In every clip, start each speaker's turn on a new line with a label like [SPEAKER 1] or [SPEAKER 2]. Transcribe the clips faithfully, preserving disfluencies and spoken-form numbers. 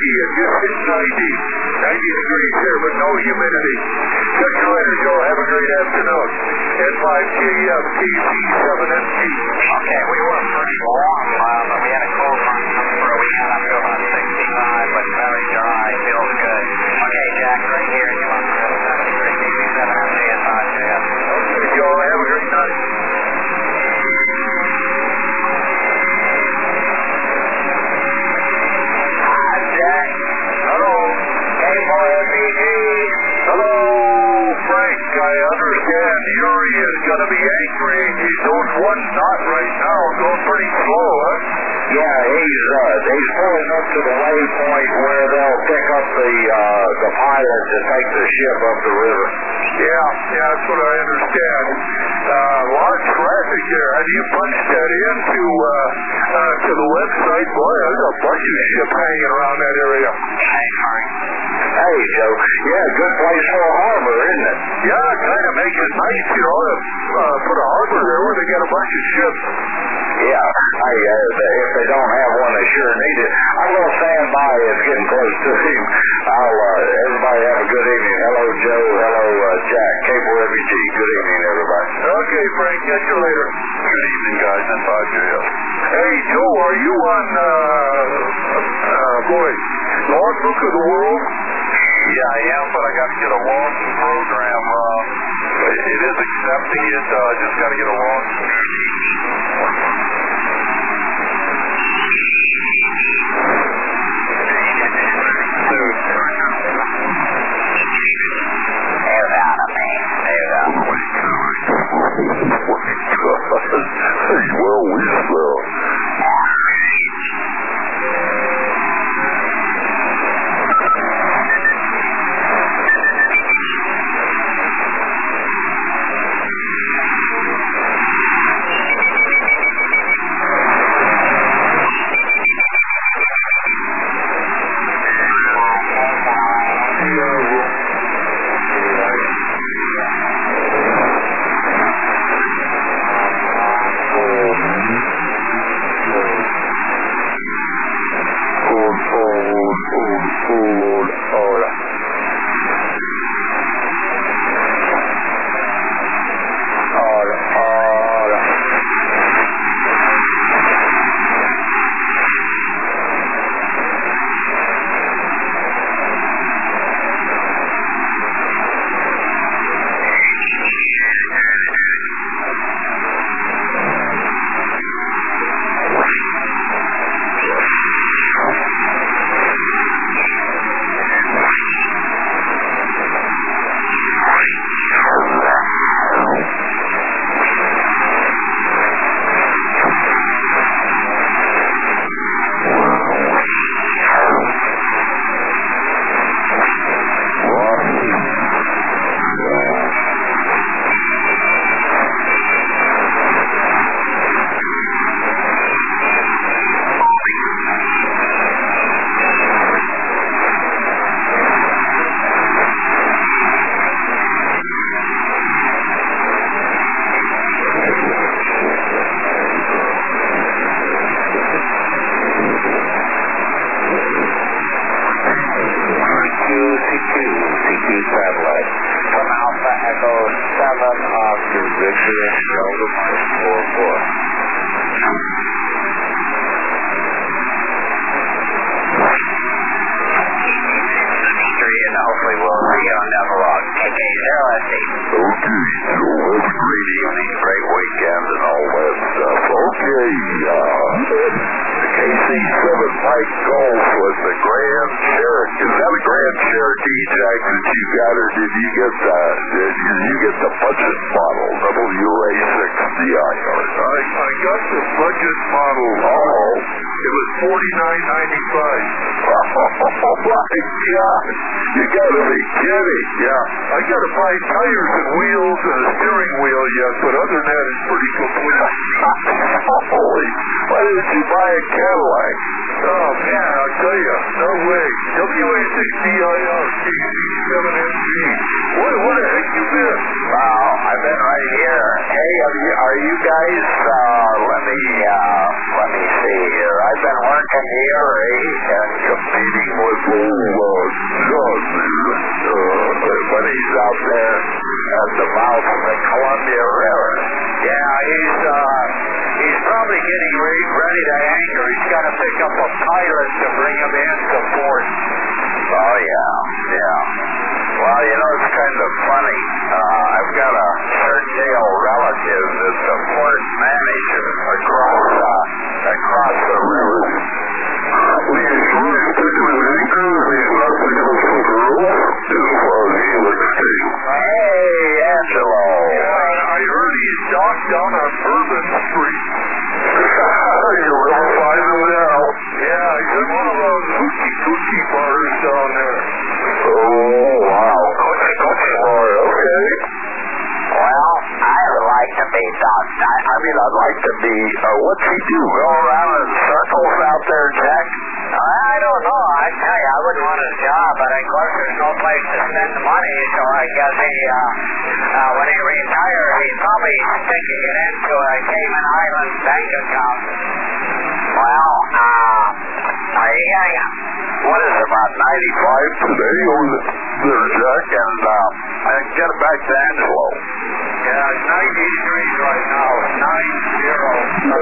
[SPEAKER 1] ninety. It just hit ninety. ninety degrees here, but no humidity. Catch you later, Joe. Have a great afternoon. N five K F, K C seven N G.
[SPEAKER 2] Okay, we were pretty warm, uh, but we had a cold front where we got up to about sixty-five, but very dry. Feels good. Okay, Jack, right here. You want to seventy-three K C seven N G and five K F.
[SPEAKER 1] Okay, Joe. Have a great night. Going to be angry. He's doing one knot right now, going pretty slow, huh?
[SPEAKER 3] Yeah, he's uh, he's pulling up to the waypoint where they'll pick up the uh, the pilot to take the ship up the river.
[SPEAKER 1] Yeah, yeah, that's what I understand. Uh, a lot of traffic there. How do you punch that into uh, uh, to the website? Boy, there's a bunch of ships hanging around that area.
[SPEAKER 2] Hey, Harry.
[SPEAKER 3] Hey, Joe. Yeah, good place for a harbor, isn't it?
[SPEAKER 1] Yeah, kind of make it nice, you know, to uh, put a harbor there where they got a bunch of ships.
[SPEAKER 3] Yeah, I, uh, if they don't have one, they sure need it. I'm going to stand by. It's getting close to him. I'll, uh, everybody have a good evening. Hello, Joe. Hello, uh, Jack. Cable R B G. Good evening, everybody.
[SPEAKER 1] Okay, Frank. Catch you later.
[SPEAKER 3] Good evening, guys. N five J F.
[SPEAKER 1] Hey, Joe, are you on, uh, uh, boy, Logbook of the World?
[SPEAKER 3] Yeah, I am, but I got to get a launch program. Uh, it is accepting it. I uh, just got to get a launch. Well, we smell. Competing with
[SPEAKER 2] tell you, I wouldn't want his job, but of course there's no place to spend the money, so I guess he, uh, uh, when he retires, he's probably sticking it into a Cayman Islands bank account. Well, uh, are you getting it?
[SPEAKER 3] What is it, about ninety-five today over there, Jack? And uh, I can get it back to Angelo.
[SPEAKER 1] Yeah, ninety degrees right now. Nine zero.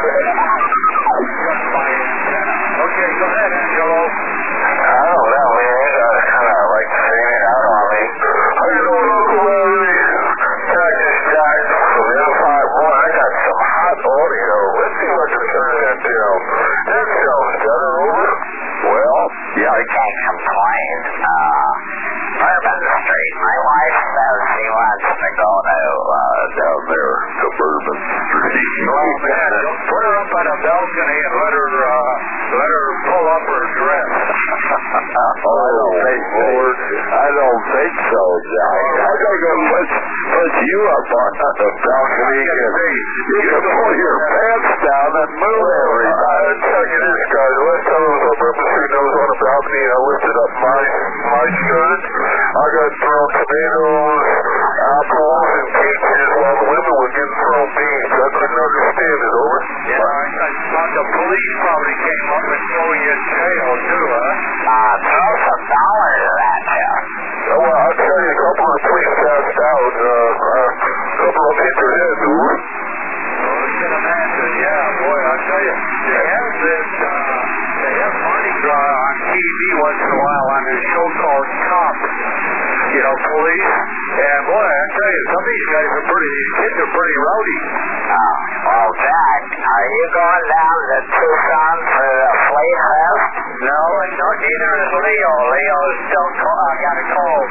[SPEAKER 1] Okay, go ahead, Angelo.
[SPEAKER 3] I don't know, man. I kind of like seeing it out on me. How you doing, Uncle Larry? Jack is Jack from the L five one. I got some hot audio. Let's see what I can turn that down. That sounds better, over. Well, yeah, I
[SPEAKER 2] Can't complain. Uh, Bourbon Street. My wife says she wants to go to, uh,
[SPEAKER 3] down there to Bourbon Street.
[SPEAKER 1] Oh, man, put her up on a balcony and let her, uh, let her pull up her dress.
[SPEAKER 3] Oh, I don't think Lord. I don't think so, Jack. I gotta go put, put you up on the balcony and you can pull your pants down and move everybody.
[SPEAKER 1] I'll tell you this, guys. The last time I was on Bourbon Street, I was on a balcony and I lifted up my, my shirt. I got thrown tomatoes, apples, and peaches while the women were getting thrown beans. I couldn't understand it, over.
[SPEAKER 2] Yeah, I, I thought the police probably came up and threw you in jail, too, huh? Uh, throw some dollars at that, Jeff.
[SPEAKER 1] Oh, well, I'll tell you, a couple of the police passed out. Uh, uh, a couple of them hit their heads, over.
[SPEAKER 2] Well, I can imagine, yeah, boy, I'll tell you, they have this, uh, they have Mardi Gras on T V once in a while on this show called Cop, you know, police, and boy, I tell you, some of these guys are pretty, these kids are pretty rowdy. Oh, well, Jack, are you going down to Tucson for the Flea Fest? No, and no, neither is Leo. Leo's still co- uh, got a cold.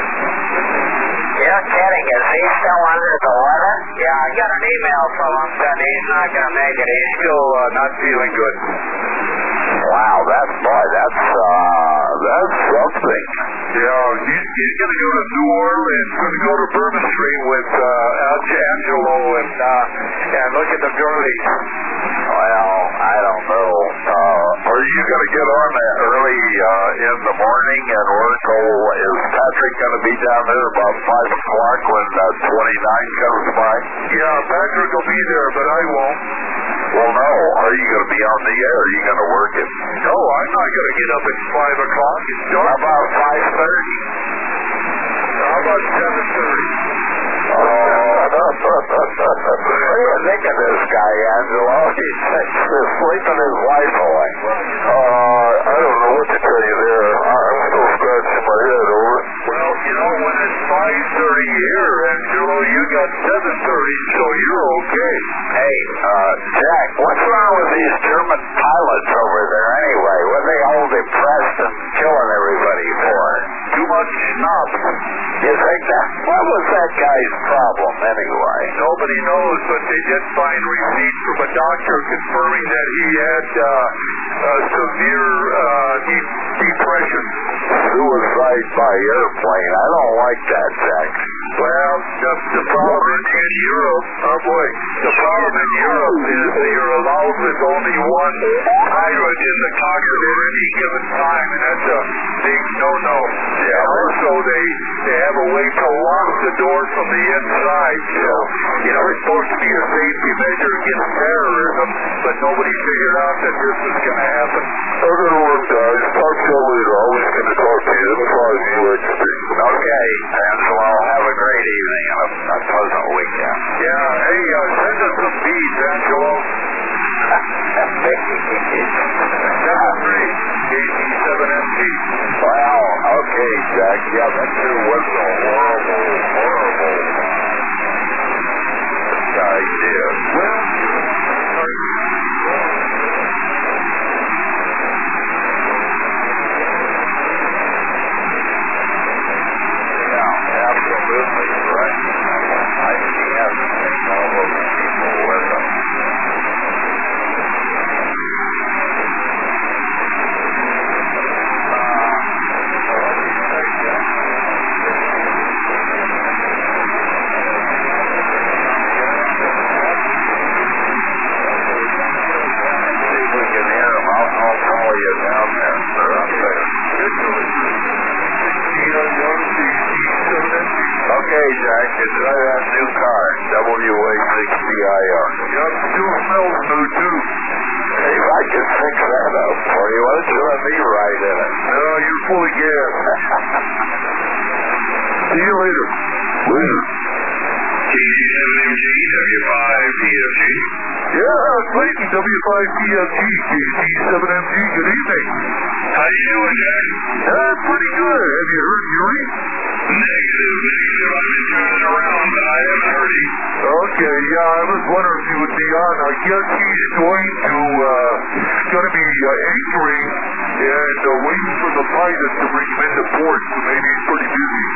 [SPEAKER 2] You're kidding, is he still under the weather? Yeah, I got an email from him saying he's not going to make it. He's still uh, not feeling good.
[SPEAKER 3] Wow, that's, boy, that's, uh, that's something.
[SPEAKER 1] Yeah, he's, he's going to go to New Orleans, going to go to Bourbon Street with uh, Angelo and uh, and look at the girlies.
[SPEAKER 3] Well, I don't know. Uh, are you going to get on that early uh, in the morning and work? Oh, is Patrick going to be down there about five o'clock when uh, twenty-nine comes by?
[SPEAKER 1] Yeah, Patrick will be there, but I won't.
[SPEAKER 3] Well, no. Are you going to be on the air? Are you going to work it?
[SPEAKER 1] No, I'm not going to get up at five o'clock. It's dark.
[SPEAKER 3] How about five thirty?
[SPEAKER 1] How about seven thirty?
[SPEAKER 3] Oh, what do you think of this guy, Angelo? He's, he's sleeping his life away.
[SPEAKER 1] Uh, I don't know what to tell you there. I'm still scratching my head, over. Well, you know, when it's five thirty here, Angelo, you got seven thirty, so you're okay.
[SPEAKER 3] Hey, uh, Jack, what's wrong with these German pilots over there anyway? What are they all depressed and killing everybody for?
[SPEAKER 1] Too much schnapps.
[SPEAKER 3] You think that? What was that guy's problem anyway?
[SPEAKER 1] Nobody knows, but they did find receipts from a doctor confirming that he had uh, uh, severe uh, de- depression.
[SPEAKER 3] Suicide by airplane. I don't like that, Jack.
[SPEAKER 1] Well, the, the problem in, in Europe, oh boy, the problem in Europe is that you're allowed with only one pilot in the cockpit at any given time, and that's a big no-no. Yeah. Also, they they have a way to lock the door from the inside, so, you know, it's supposed to be a safety measure against terrorism, but nobody figured out that this was going to happen.
[SPEAKER 3] So good work, guys. Talk to you later. Always good to talk to you. As far as you expect. Okay, Angelo. Have a great evening and a, a pleasant weekend.
[SPEAKER 1] Yeah, hey, uh, send us some beads, Angelo. seven three, K C seven M T.
[SPEAKER 3] Well, okay, Jack. Yeah, that sure was a horrible, horrible idea.
[SPEAKER 1] Well,
[SPEAKER 3] yeah, absolutely right. I see have to take all those people with them.
[SPEAKER 4] full of gas. See you later. Later.
[SPEAKER 1] K C seven M G, W five P F G.
[SPEAKER 4] Yeah, Clayton, W five P F G, K C seven M G, good evening.
[SPEAKER 1] How you doing, Jack?
[SPEAKER 4] Yeah, pretty good. Have you heard Yuri?
[SPEAKER 1] Negative, negative. I've been turning around, but I haven't heard him.
[SPEAKER 4] Okay, yeah, I was wondering if he would be on. I guess he's going to, uh, going to be uh, anchoring and uh, waiting for the pilot to bring him into port, so maybe he's pretty busy.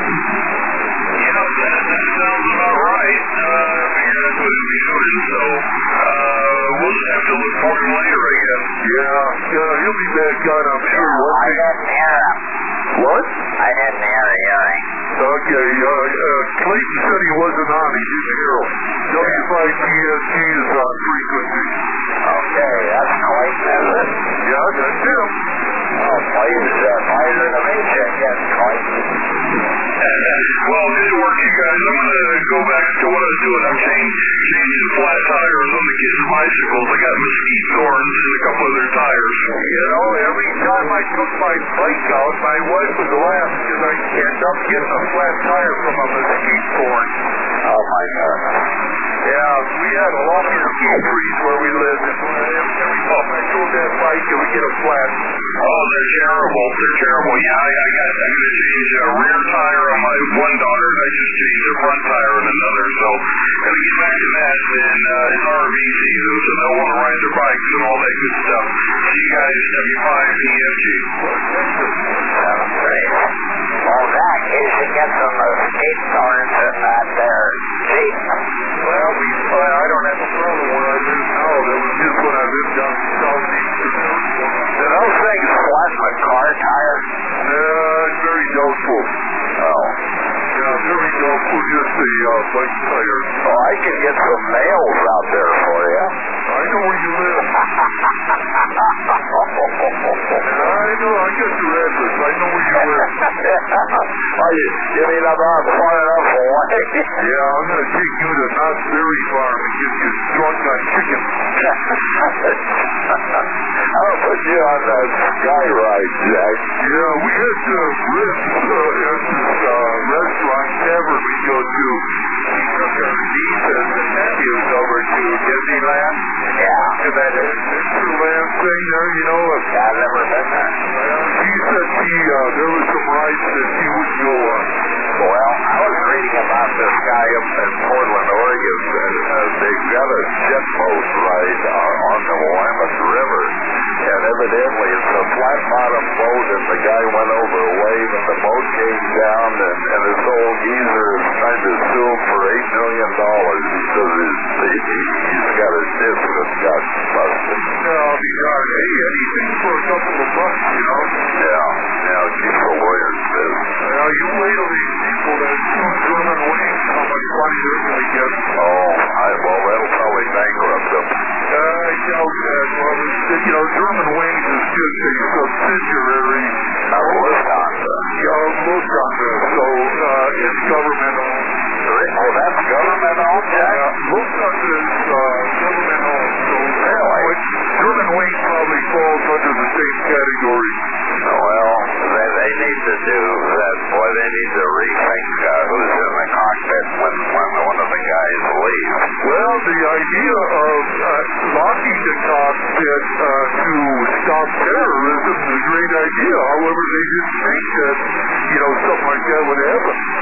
[SPEAKER 1] Yeah, that, that sounds about right. Uh, I figured that's what he'll be doing, so uh, we'll just have to look for him later, I guess.
[SPEAKER 4] Yeah, yeah, he'll be back on, I'm sure.
[SPEAKER 2] I
[SPEAKER 4] One day.
[SPEAKER 2] didn't hear him.
[SPEAKER 4] What?
[SPEAKER 2] I didn't hear the hearing.
[SPEAKER 4] Okay, uh, uh, Clayton said he wasn't on. He didn't hear him. W five P F G is on frequency.
[SPEAKER 2] Okay, that's Clayton, is it?
[SPEAKER 4] Yeah, that's him.
[SPEAKER 2] Oh, Clayton's a fighter to me, Jack. Yes, Clayton.
[SPEAKER 1] Well, good work, you guys. I'm going to go back to what I was doing. I'm changing, changing flat tires on the kids' bicycles. I got mesquite thorns and a couple other tires.
[SPEAKER 4] You know, every time I took my bike out, my wife would laugh because I end up getting a flat tire from a mesquite thorn.
[SPEAKER 2] Oh, my God.
[SPEAKER 4] Yeah, we had a lot of mesquite trees where we lived, and every time I drove that bike, it would get a flat.
[SPEAKER 1] Oh, they're terrible. They're terrible. Yeah, I, I got, I'm going to change a rear tire on my one daughter, and I just changed a front tire on another. So, going to get back to that. And uh, it's R V season, so they'll want to ride their bikes and all that good stuff. See you guys, W five P F G.
[SPEAKER 2] That's great. Well, Jack, you should get some mesquite thorns in that there Jeep.
[SPEAKER 4] Well, we, uh, I don't have a problem where I live now. That was just when I lived down southeast.
[SPEAKER 2] Do those things flatten a car tire?
[SPEAKER 4] Uh, it's very doubtful.
[SPEAKER 2] Oh.
[SPEAKER 4] Yeah, very doubtful. Just the uh, bike tire.
[SPEAKER 2] Well, I can get some nails out there for you.
[SPEAKER 4] I know where you live. I know, I got your address. I know where you live.
[SPEAKER 2] Are you, you mean I'm not far enough away?
[SPEAKER 4] Yeah, I'm going to take you to Knott's Berry Farm and get you drunk on chicken.
[SPEAKER 2] I'll put you on that sky ride, Jack.
[SPEAKER 4] Yeah, we had uh, ribs uh, at this uh, restaurant tavern we go to. We took our nieces and nephews over to Disneyland.
[SPEAKER 2] Yeah.
[SPEAKER 4] To that Adventureland thing there, you know.
[SPEAKER 2] I've never been there.
[SPEAKER 4] She said she, uh, there was some rides that she would go on.
[SPEAKER 2] Well, I was reading about this guy up in Portland, Oregon, and uh, they've got a jet boat ride uh, on the Willamette River, and evidently it's a flat-bottom boat, and the guy went over a wave, and the boat came down, and, and this old geezer is trying to sue him for eight million dollars because his, he, he's got a disc that got busted.
[SPEAKER 4] Yeah, I'll be darned. Hey, anything for a couple of bucks, you know?
[SPEAKER 2] Yeah, yeah, keep the lawyers busy.
[SPEAKER 4] Now, you wait till these people that sue German wings, how much money they're going to get.
[SPEAKER 2] Oh, I, well, that'll probably bankrupt them.
[SPEAKER 4] Uh, I doubt that. Well, it's, you know, German wings is just a subsidiary
[SPEAKER 2] Now, Lufthansa.
[SPEAKER 4] of Lufthansa, so uh, it's government-owned.
[SPEAKER 2] Oh, that's government-owned, Jack?
[SPEAKER 4] Yeah, Lufthansa is uh, government-owned, so
[SPEAKER 2] Really?
[SPEAKER 4] German wings probably falls under the same category.
[SPEAKER 2] Well, they, they need to do that, boy. They need to rethink uh, who's in the cockpit when, when one of the guys leaves.
[SPEAKER 4] Well, the idea of uh, locking the cockpit uh, to stop terrorism is a great idea. However, they didn't think that, you know, something like that would happen.